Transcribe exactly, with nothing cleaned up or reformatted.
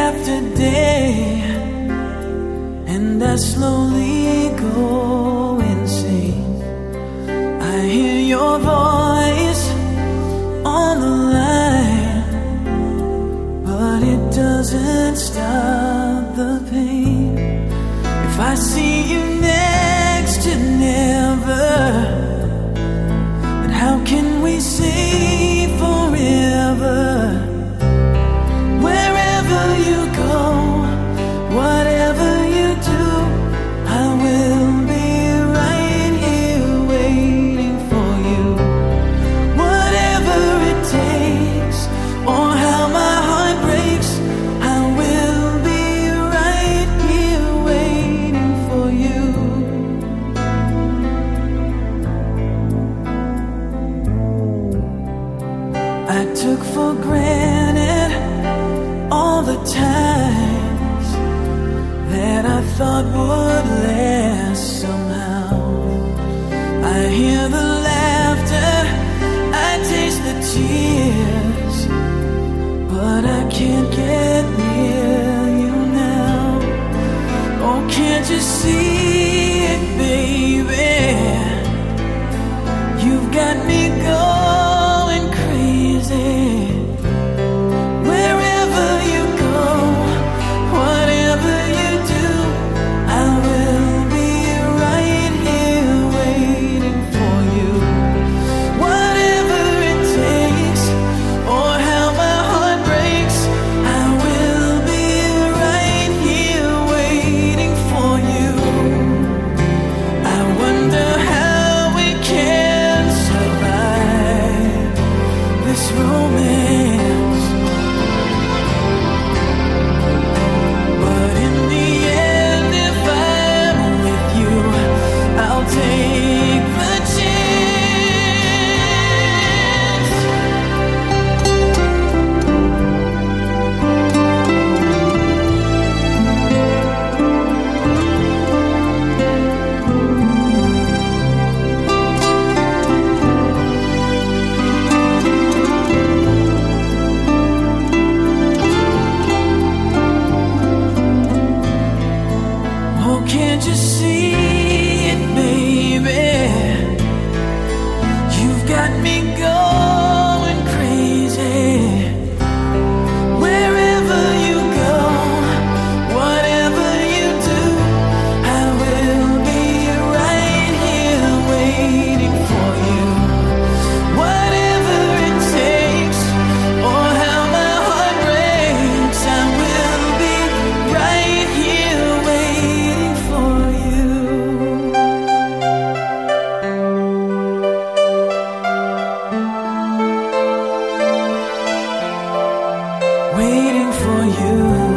after day, and I slowly go insane. I hear your voice on the line, but it doesn't stop the pain. If I see you next to never, then how can we say forever? Wherever you go, whatever you do, I will be right here waiting for you. Whatever it takes, or how my heart breaks, I will be right here waiting for you. I took for granted all the times that I thought would last somehow. I hear the laughter, I taste the tears, but I can't get near you now. Oh, can't you see it, baby? You've got me going crazy. Wherever you go, whatever you do, I will be right here waiting for you. Whatever it takes, or how my heart breaks, I will be right here waiting for you. I wonder how we can survive this romance. But in the end, if I'm with you, I'll take the chance. Oh, can't you see it, baby? You've got me going crazy. Wherever you go, whatever you do, I will be right here waiting for you. Whatever it takes, or how my heart breaks, I will be right here waiting for you. Waiting for you.